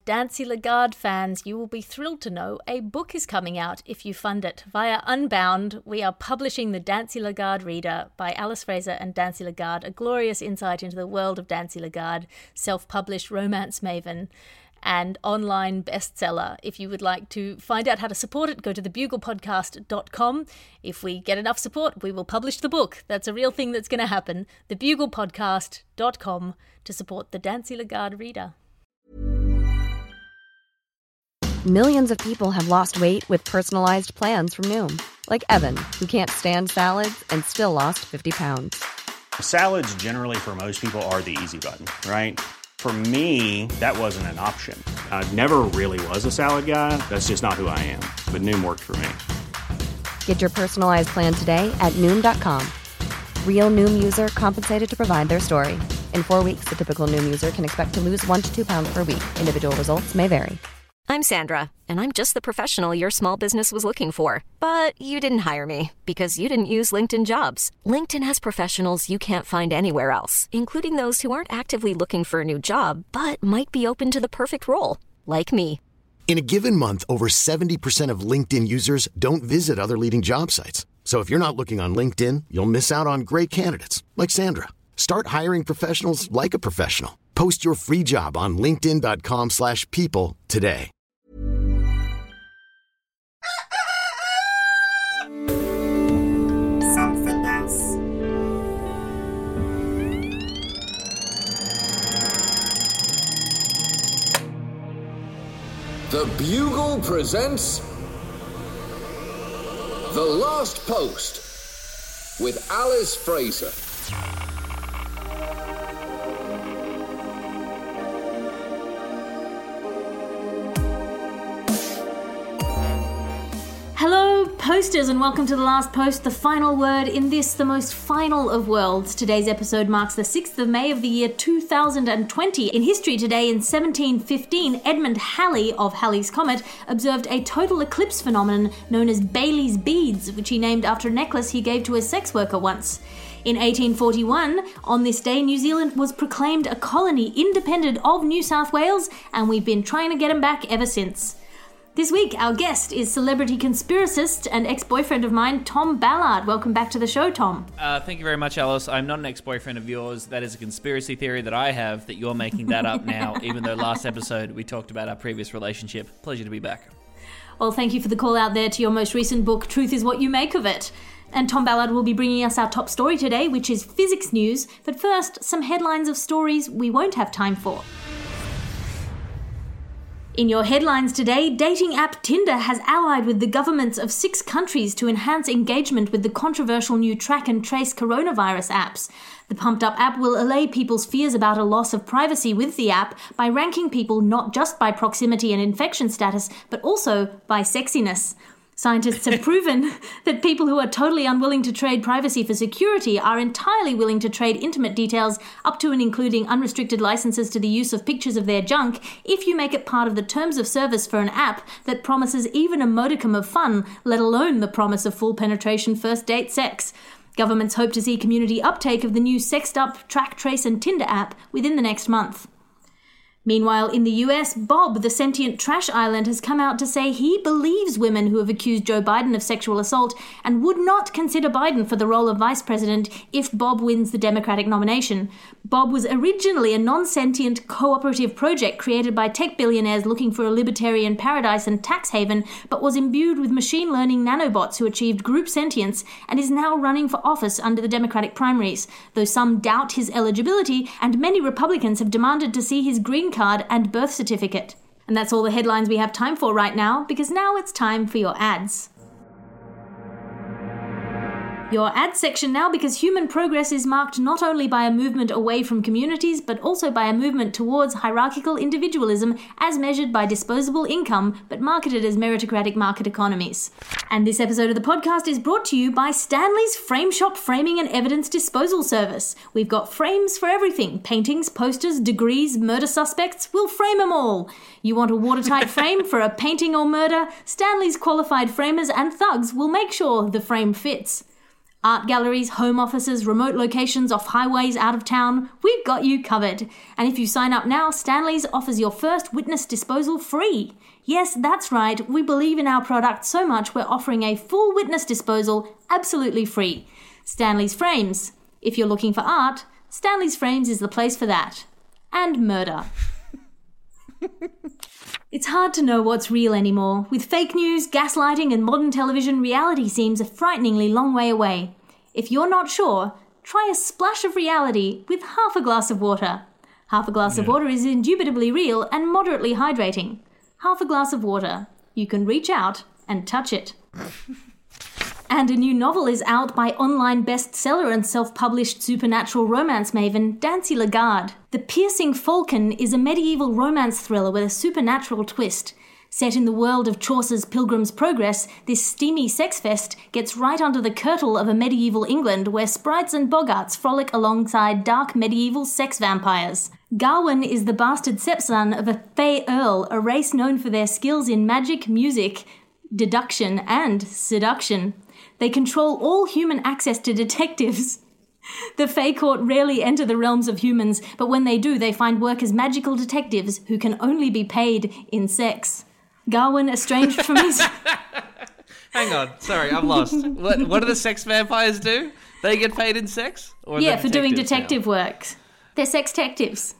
Dancy Lagarde fans, you will be thrilled to know a book is coming out if you fund it. Via Unbound, we are publishing The Dancy Lagarde Reader by Alice Fraser and Dancy Lagarde, a glorious insight into the world of Dancy Lagarde, self-published romance maven and online bestseller. If you would like to find out how to support it, go to thebuglepodcast.com. If we get enough support, we will publish the book. That's a real thing that's going to happen. Thebuglepodcast.com to support The Dancy Lagarde Reader. Millions of people have lost weight with personalized plans from Noom. Like Evan, who can't stand salads and still lost 50 pounds. Salads generally for most people are the easy button, right? For me, that wasn't an option. I never really was a salad guy. That's just not who I am. But Noom worked for me. Get your personalized plan today at Noom.com. Real Noom user compensated to provide their story. In 4 weeks, the typical Noom user can expect to lose 1 to 2 pounds per week. Individual results may vary. I'm Sandra, and I'm just the professional your small business was looking for. But you didn't hire me because you didn't use LinkedIn Jobs. LinkedIn has professionals you can't find anywhere else, including those who aren't actively looking for a new job, but might be open to the perfect role, like me. In a given month, over 70% of LinkedIn users don't visit other leading job sites. So if you're not looking on LinkedIn, you'll miss out on great candidates like Sandra. Start hiring professionals like a professional. Post your free job on linkedin.com/people today. Something else. The Bugle presents The Last Post with Alice Fraser. Hello, posters, and welcome to The Last Post, the final word in this, the most final of worlds. Today's episode marks the 6th of May of the year 2020. In history today, in 1715, Edmund Halley of Halley's Comet observed a total eclipse phenomenon known as Baily's Beads, which he named after a necklace he gave to a sex worker once. In 1841, on this day, New Zealand was proclaimed a colony independent of New South Wales, and we've been trying to get them back ever since. This week, our guest is celebrity conspiracist and ex-boyfriend of mine, Tom Ballard. Welcome back to the show, Tom. Thank you very much, Alice. I'm not an ex-boyfriend of yours. That is a conspiracy theory that I have that you're making that up now, even though last episode we talked about our previous relationship. Pleasure to be back. Well, thank you for the call out there to your most recent book, Truth is What You Make of It. And Tom Ballard will be bringing us our top story today, which is physics news. But first, some headlines of stories we won't have time for. In your headlines today, dating app Tinder has allied with the governments of 6 countries to enhance engagement with the controversial new track and trace coronavirus apps. The pumped-up app will allay people's fears about a loss of privacy with the app by ranking people not just by proximity and infection status, but also by sexiness. Scientists have proven that people who are totally unwilling to trade privacy for security are entirely willing to trade intimate details up to and including unrestricted licenses to the use of pictures of their junk if you make it part of the terms of service for an app that promises even a modicum of fun, let alone the promise of full penetration first date sex. Governments hope to see community uptake of the new sexed up Track, Trace and Tinder app within the next month. Meanwhile, in the US, Bob, the sentient trash island, has come out to say he believes women who have accused Joe Biden of sexual assault and would not consider Biden for the role of vice president if Bob wins the Democratic nomination. Bob was originally a non-sentient cooperative project created by tech billionaires looking for a libertarian paradise and tax haven, but was imbued with machine learning nanobots who achieved group sentience and is now running for office under the Democratic primaries, though some doubt his eligibility and many Republicans have demanded to see his green card and birth certificate. And that's all the headlines we have time for right now, because now it's time for your ads. Your ad section now, because human progress is marked not only by a movement away from communities, but also by a movement towards hierarchical individualism as measured by disposable income, but marketed as meritocratic market economies. And this episode of the podcast is brought to you by Stanley's Frame Shop Framing and Evidence Disposal Service. We've got frames for everything. Paintings, posters, degrees, murder suspects. We'll frame them all. You want a watertight frame for a painting or murder? Stanley's qualified framers and thugs will make sure the frame fits. Art galleries, home offices, remote locations off highways out of town, we've got you covered. And if you sign up now, Stanley's offers your first witness disposal free. Yes, that's right, we believe in our product so much we're offering a full witness disposal absolutely free. Stanley's Frames. If you're looking for art, Stanley's Frames is the place for that. And murder. It's hard to know what's real anymore. With fake news, gaslighting and modern television, reality seems a frighteningly long way away. If you're not sure, try a splash of reality with half a glass of water. Half a glass of water is indubitably real and moderately hydrating. Half a glass of water. You can reach out and touch it. And a new novel is out by online bestseller and self-published supernatural romance maven Dancy Lagarde. The Piercing Falcon is a medieval romance thriller with a supernatural twist. Set in the world of Chaucer's Pilgrim's Progress, this steamy sex fest gets right under the kirtle of a medieval England where sprites and boggarts frolic alongside dark medieval sex vampires. Gawain is the bastard stepson of a Fey Earl, a race known for their skills in magic, music, deduction, and seduction. They control all human access to detectives. The Fey Court rarely enter the realms of humans, but when they do, they find work as magical detectives who can only be paid in sex. Gawain, estranged from his... Hang on, sorry, I'm lost. What do the sex vampires do? They get paid in sex? Or yeah, for doing detective work. They're sex detectives.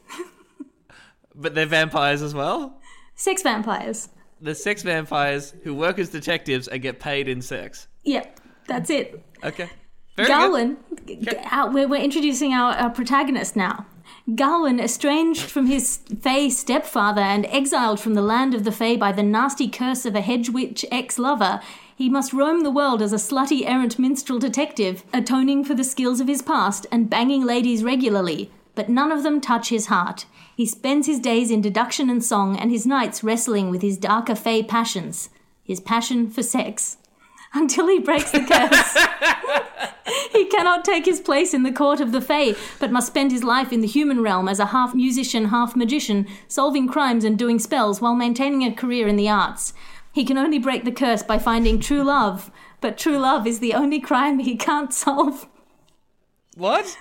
But they're vampires as well? Sex vampires. The sex vampires who work as detectives and get paid in sex. Yep, that's it. Okay. Very Gawain, good. We're introducing our protagonist now. Gawain, estranged from his Fey stepfather and exiled from the land of the Fey by the nasty curse of a hedge witch ex-lover, he must roam the world as a slutty errant minstrel detective, atoning for the skills of his past and banging ladies regularly, but none of them touch his heart. He spends his days in deduction and song and his nights wrestling with his darker Fey passions, his passion for sex. Until he breaks the curse. He cannot take his place in the court of the Fae, but must spend his life in the human realm as a half-musician, half-magician, solving crimes and doing spells while maintaining a career in the arts. He can only break the curse by finding true love, but true love is the only crime he can't solve. What?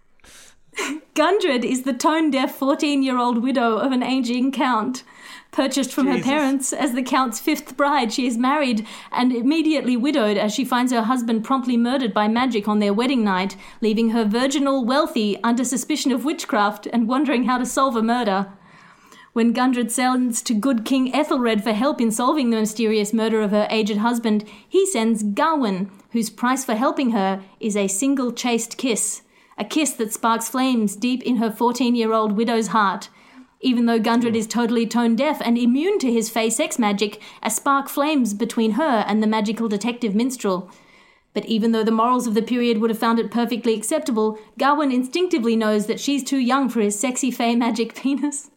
Gundred is the tone-deaf 14-year-old widow of an aging count. Purchased from her parents as the Count's fifth bride, she is married and immediately widowed as she finds her husband promptly murdered by magic on their wedding night, leaving her virginal, wealthy, under suspicion of witchcraft and wondering how to solve a murder. When Gundred sends to good King Ethelred for help in solving the mysterious murder of her aged husband, he sends Gawain, whose price for helping her is a single chaste kiss. A kiss that sparks flames deep in her 14-year-old widow's heart. Even though Gundred is totally tone-deaf and immune to his Fey sex magic, a spark flames between her and the magical detective minstrel. But even though the morals of the period would have found it perfectly acceptable, Gawain instinctively knows that she's too young for his sexy Fey magic penis.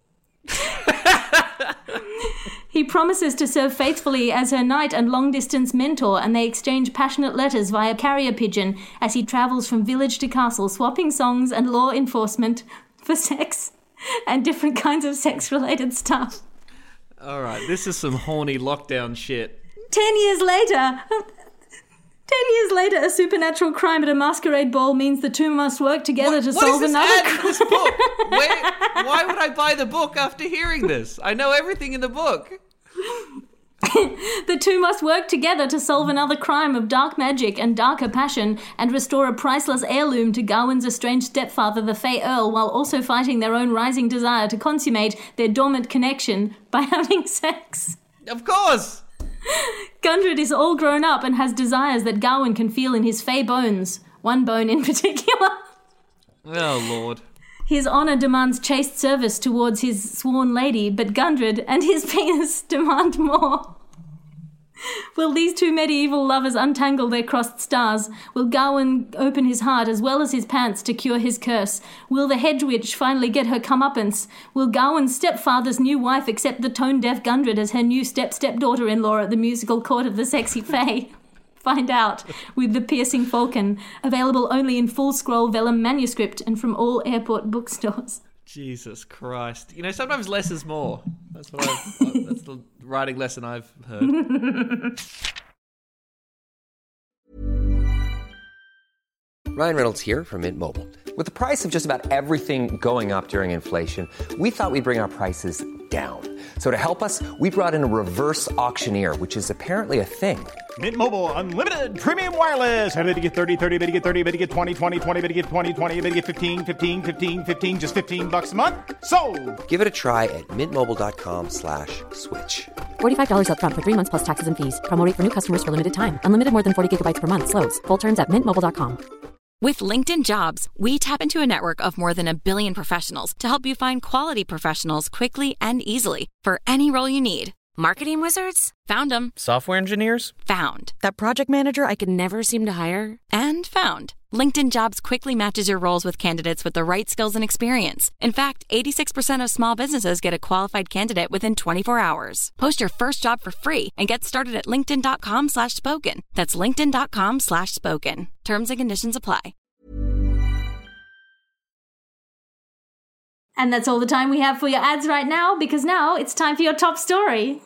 He promises to serve faithfully as her night and long-distance mentor, and they exchange passionate letters via carrier pigeon as he travels from village to castle, swapping songs and law enforcement for sex and different kinds of sex-related stuff. All right, this is some horny lockdown shit. 10 years later, a supernatural crime at a masquerade ball means the two must work together to solve another crime. What is this book? Why would I buy the book after hearing this? I know everything in the book. The two must work together to solve another crime of dark magic and darker passion and restore a priceless heirloom to Gawain's estranged stepfather, the Fey Earl, while also fighting their own rising desire to consummate their dormant connection by having sex. Of course! Gundred is all grown up and has desires that Gawain can feel in his Fey bones, one bone in particular. Oh, Lord. His honour demands chaste service towards his sworn lady, but Gundred and his penis demand more. Will these two medieval lovers untangle their crossed stars? Will Gawain open his heart as well as his pants to cure his curse? Will the hedge witch finally get her comeuppance? Will Gawain's stepfather's new wife accept the tone-deaf Gundred as her new stepdaughter-in-law at the musical court of the sexy Fae? Find out with The Piercing Falcon, available only in full-scroll vellum manuscript and from all airport bookstores. Jesus Christ. You know, sometimes less is more. That's the writing lesson I've heard. Ryan Reynolds here from Mint Mobile. With the price of just about everything going up during inflation, we thought we'd bring our prices down. So to help us, we brought in a reverse auctioneer, which is apparently a thing. Mint Mobile Unlimited Premium Wireless. How to get 30, 30, bit to get 30, bit to get 20, 20, 20, bit to get 20, 20, bit to get 15, 15, 15, 15, just $15 a month? Sold! Give it a try at mintmobile.com/switch. $45 up front for 3 months plus taxes and fees. Promo rate for new customers for limited time. Unlimited more than 40 gigabytes per month. Slows full terms at mintmobile.com. With LinkedIn Jobs, we tap into a network of more than 1 billion professionals to help you find quality professionals quickly and easily for any role you need. Marketing wizards? Found them. Software engineers? Found. That project manager I could never seem to hire? And found. LinkedIn Jobs quickly matches your roles with candidates with the right skills and experience. In fact, 86% of small businesses get a qualified candidate within 24 hours. Post your first job for free and get started at linkedin.com/spoken. That's linkedin.com/spoken. Terms and conditions apply. And that's all the time we have for your ads right now, because now it's time for your top story.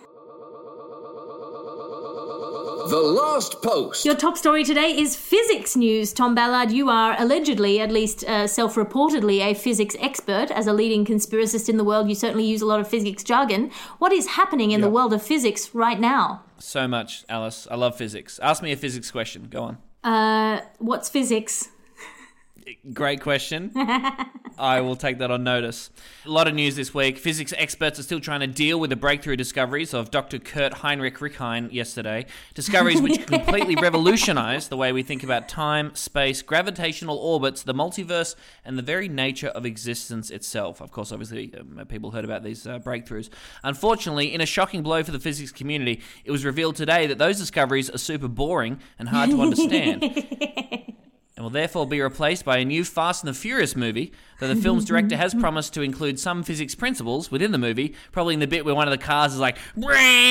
The Last Post. Your top story today is physics news. Tom Ballard, you are allegedly, at least self-reportedly, a physics expert. As a leading conspiracist in the world, you certainly use a lot of physics jargon. What is happening in the world of physics right now? So much, Alice. I love physics. Ask me a physics question. Go on. What's physics? Great question. I will take that on notice. A lot of news this week. Physics experts are still trying to deal with the breakthrough discoveries of Dr. Kurt Heinrich Rickhein yesterday. Discoveries which completely revolutionized the way we think about time, space, gravitational orbits, the multiverse, and the very nature of existence itself. Of course, obviously, people heard about these breakthroughs. Unfortunately, in a shocking blow for the physics community, it was revealed today that those discoveries are super boring and hard to understand. And will therefore be replaced by a new Fast and the Furious movie, though the film's director has promised to include some physics principles within the movie, probably in the bit where one of the cars is like, and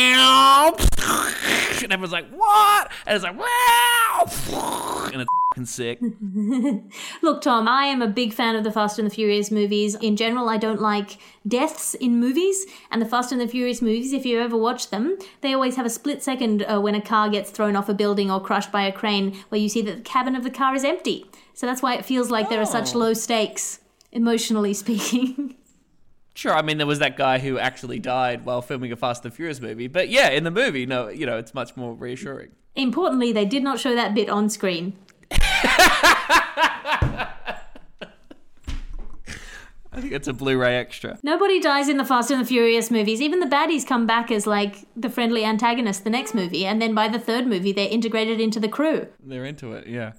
everyone's like, what? And it's like, and it's fucking sick. Look, Tom, I am a big fan of the Fast and the Furious movies. In general, I don't like deaths in movies, and the Fast and the Furious movies, if you ever watch them, they always have a split second when a car gets thrown off a building or crushed by a crane where you see that the cabin of the car is empty. So that's why it feels like there are such low stakes, emotionally speaking. Sure, I mean, there was that guy who actually died while filming a Fast and the Furious movie, but yeah, in the movie, no, you know, it's much more reassuring. Importantly, they did not show that bit on screen. I think it's a Blu-ray extra. Nobody dies in the Fast and the Furious movies. Even the baddies come back as, like, the friendly antagonist the next movie, and then by the third movie, they're integrated into the crew. They're into it, yeah.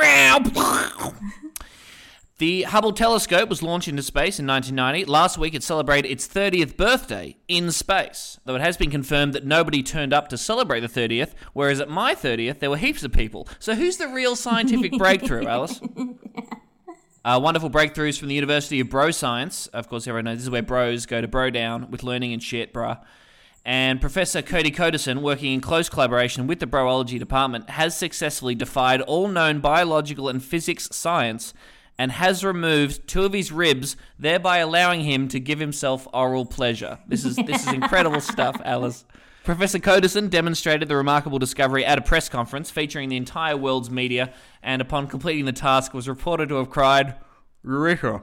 The Hubble telescope was launched into space in 1990. Last week, it celebrated its 30th birthday in space, though it has been confirmed that nobody turned up to celebrate the 30th, whereas at my 30th, there were heaps of people. So who's the real scientific breakthrough, Alice? Wonderful breakthroughs from the University of Bro Science. Of course, everyone knows this is where bros go to bro down with learning and shit, bruh. And Professor Cody Codison, working in close collaboration with the Broology department, has successfully defied all known biological and physics science and has removed 2 of his ribs, thereby allowing him to give himself oral pleasure. This is incredible stuff, Alice. Professor Codison demonstrated the remarkable discovery at a press conference featuring the entire world's media, and upon completing the task was reported to have cried, "Eureka!"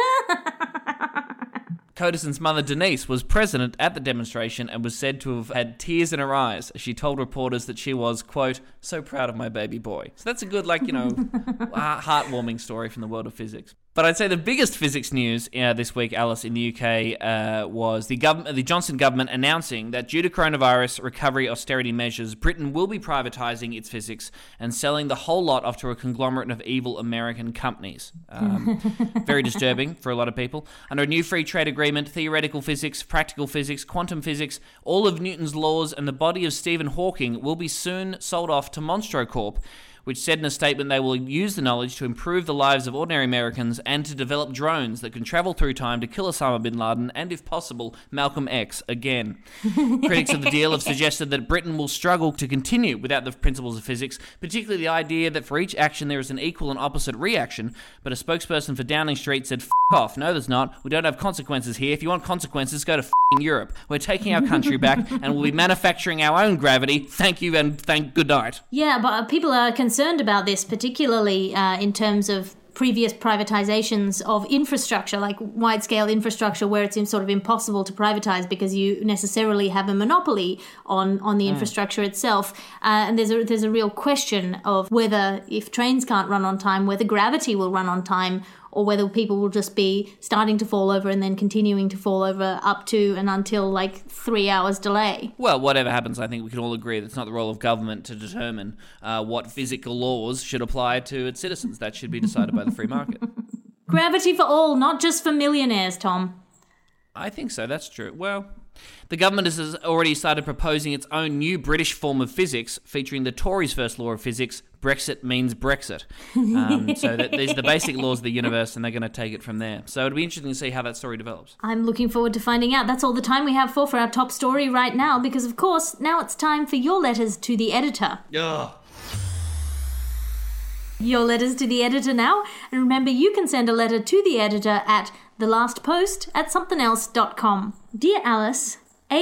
Codison's mother, Denise, was present at the demonstration and was said to have had tears in her eyes as she told reporters that she was, quote, so proud of my baby boy. So that's a good, heartwarming story from the world of physics. But I'd say the biggest physics news this week, Alice, in the UK was the Johnson government announcing that due to coronavirus recovery austerity measures, Britain will be privatising its physics and selling the whole lot off to a conglomerate of evil American companies. Very disturbing for a lot of people. Under a new free trade agreement, theoretical physics, practical physics, quantum physics, all of Newton's laws and the body of Stephen Hawking will be soon sold off to Monstro Corp, which said in a statement they will use the knowledge to improve the lives of ordinary Americans and to develop drones that can travel through time to kill Osama bin Laden and, if possible, Malcolm X again. Critics of the deal have suggested that Britain will struggle to continue without the principles of physics, particularly the idea that for each action there is an equal and opposite reaction, but a spokesperson for Downing Street said, "F*** off, no there's not, we don't have consequences here, if you want consequences, go to f***ing Europe. We're taking our country back and we'll be manufacturing our own gravity, thank you and good night." Yeah, but people are concerned concerned about this, particularly in terms of previous privatizations of infrastructure, like wide-scale infrastructure, where it's sort of impossible to privatize because you necessarily have a monopoly on the infrastructure itself. And there's a real question of whether, if trains can't run on time, whether gravity will run on time, or whether people will just be starting to fall over and then continuing to fall over up to and until like 3 hours delay. Well, whatever happens, I think we can all agree that it's not the role of government to determine what physical laws should apply to its citizens. That should be decided by the free market. Gravity for all, not just for millionaires, Tom. I think so, that's true. Well, the government has already started proposing its own new British form of physics, featuring the Tories' first law of physics: Brexit means Brexit. So these are the basic laws of the universe, and they're going to take it from there. So it'll be interesting to see how that story develops. I'm looking forward to finding out. That's all the time we have for our top story right now, because, of course, now it's time for your letters to the editor. Ugh. Your letters to the editor now. And remember, you can send a letter to the editor at thelastpost@somethingelse.com. Dear Alice,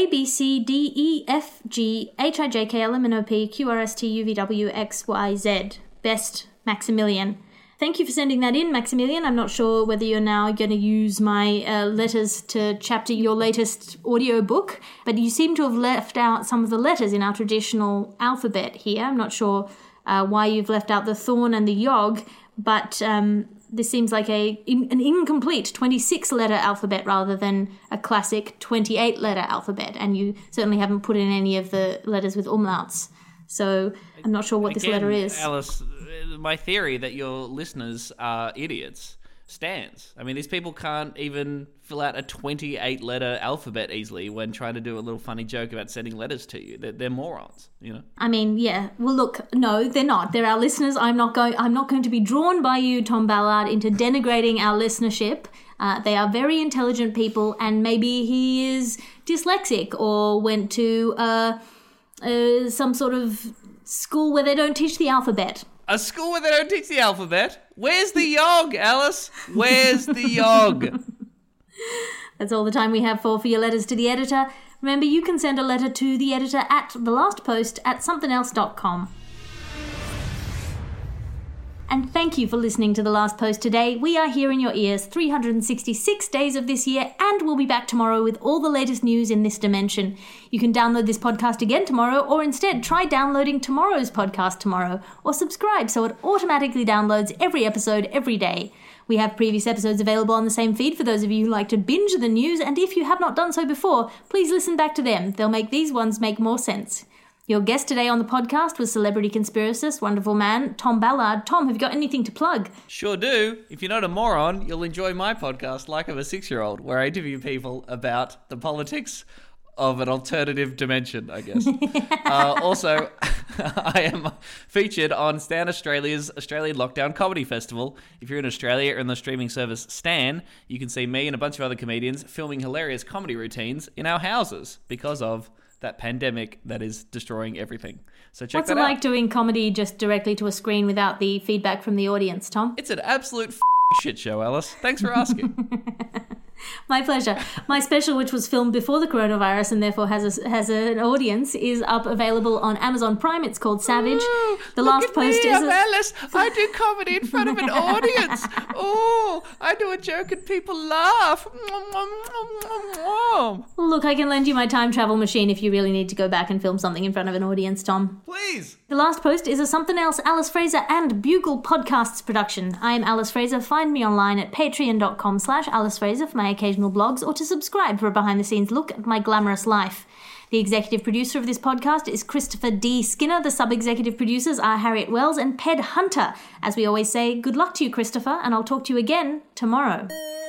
ABCDEFGHIJKLMNOPQRSTUVWXYZ. Best, Maximilian. Thank you for sending that in, Maximilian. I'm not sure whether you're now going to use my letters to chapter your latest audiobook, but you seem to have left out some of the letters in our traditional alphabet here. I'm not sure why you've left out the thorn and the yog, but this seems like an incomplete 26-letter alphabet rather than a classic 28-letter alphabet, and you certainly haven't put in any of the letters with umlauts. So I'm not sure what this letter is. Alice, my theory that your listeners are idiots stands. I mean, these people can't even fill out a 28-letter alphabet easily when trying to do a little funny joke about sending letters to you. They're morons, you know? I mean, yeah. Well, look, no, they're not. They're our listeners. I'm not going to be drawn by you, Tom Ballard, into denigrating our listenership. They are very intelligent people, and maybe he is dyslexic or went to some sort of school where they don't teach the alphabet. A school where they don't teach the alphabet? Where's the yog, Alice? Where's the yog? That's all the time we have for your letters to the editor. Remember, you can send a letter to the editor at thelastpost@somethingelse.com. And thank you for listening to The Last Post today. We are here in your ears 366 days of this year, and we'll be back tomorrow with all the latest news in this dimension. You can download this podcast again tomorrow, or instead try downloading tomorrow's podcast tomorrow, or subscribe so it automatically downloads every episode every day. We have previous episodes available on the same feed for those of you who like to binge the news, and if you have not done so before, please listen back to them. They'll make these ones make more sense. Your guest today on the podcast was celebrity conspiracist, wonderful man, Tom Ballard. Tom, have you got anything to plug? Sure do. If you're not a moron, you'll enjoy my podcast, Like I'm a 6-Year-Old, where I interview people about the politics of an alternative dimension, I guess. Also, I am featured on Stan Australia's Australian Lockdown Comedy Festival. If you're in Australia or in the streaming service Stan, you can see me and a bunch of other comedians filming hilarious comedy routines in our houses because of that pandemic that is destroying everything. So check that out. What's it like doing comedy just directly to a screen without the feedback from the audience, Tom? It's an absolute shit show, Alice. Thanks for asking. My pleasure. My special, which was filmed before the coronavirus and therefore has an audience, is up available on Amazon Prime. It's called Savage. The Last Post is... I'm Alice. I do comedy in front of an audience. Oh, I do a joke and people laugh. Look, I can lend you my time travel machine if you really need to go back and film something in front of an audience, Tom. Please. The Last Post is a Something Else Alice Fraser and Bugle Podcasts production. I am Alice Fraser. Find me online at patreon.com/Alice Fraser for my occasional blogs, or to subscribe for a behind-the-scenes look at my glamorous life. The executive producer of this podcast is Christopher D. Skinner. The sub-executive producers are Harriet Wells and Ped Hunter. As we always say, good luck to you, Christopher, and I'll talk to you again tomorrow.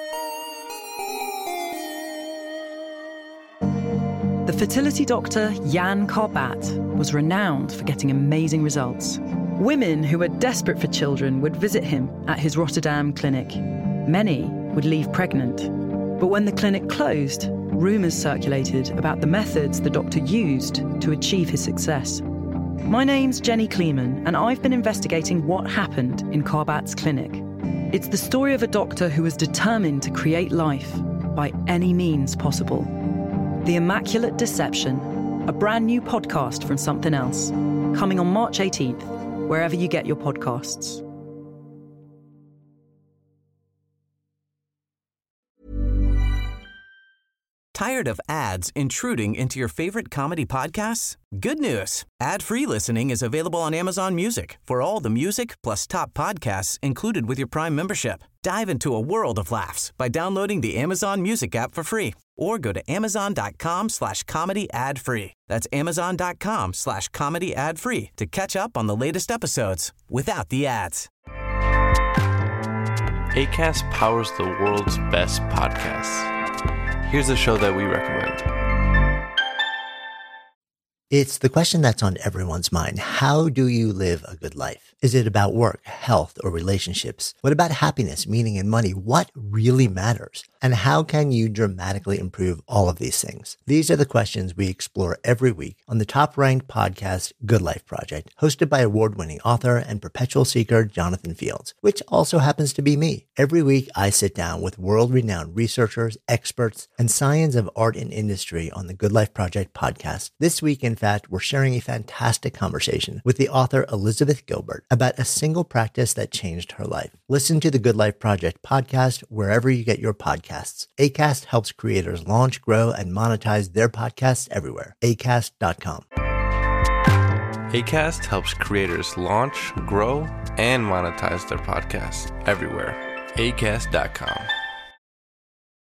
The fertility doctor Jan Karbat was renowned for getting amazing results. Women who were desperate for children would visit him at his Rotterdam clinic. Many would leave pregnant. But when the clinic closed, rumours circulated about the methods the doctor used to achieve his success. My name's Jenny Kleeman, and I've been investigating what happened in Karbat's clinic. It's the story of a doctor who was determined to create life by any means possible. The Immaculate Deception, a brand new podcast from Something Else, coming on March 18th, wherever you get your podcasts. Tired of ads intruding into your favorite comedy podcasts? Good news. Ad-free listening is available on Amazon Music for all the music plus top podcasts included with your Prime membership. Dive into a world of laughs by downloading the Amazon Music app for free or go to amazon.com/comedy ad-free. That's amazon.com/comedy ad-free to catch up on the latest episodes without the ads. Acast powers the world's best podcasts. Here's a show that we recommend. It's the question that's on everyone's mind. How do you live a good life? Is it about work, health, or relationships? What about happiness, meaning, and money? What really matters? And how can you dramatically improve all of these things? These are the questions we explore every week on the top-ranked podcast, Good Life Project, hosted by award-winning author and perpetual seeker Jonathan Fields, which also happens to be me. Every week, I sit down with world-renowned researchers, experts, and science of art and industry on the Good Life Project podcast. This week, in fact, we're sharing a fantastic conversation with the author Elizabeth Gilbert about a single practice that changed her life. Listen to the Good Life Project podcast wherever you get your podcasts. Acast helps creators launch, grow, and monetize their podcasts everywhere. Acast.com. Acast helps creators launch, grow, and monetize their podcasts everywhere. Acast.com.